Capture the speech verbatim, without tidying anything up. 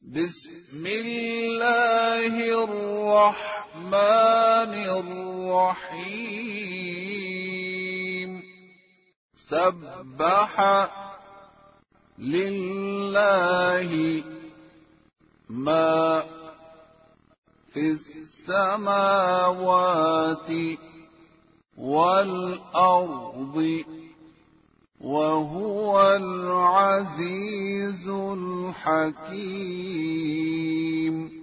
بسم الله الرحمن الرحيم سبح لله ما في السماوات والأرض وهو العزيز الحكيم.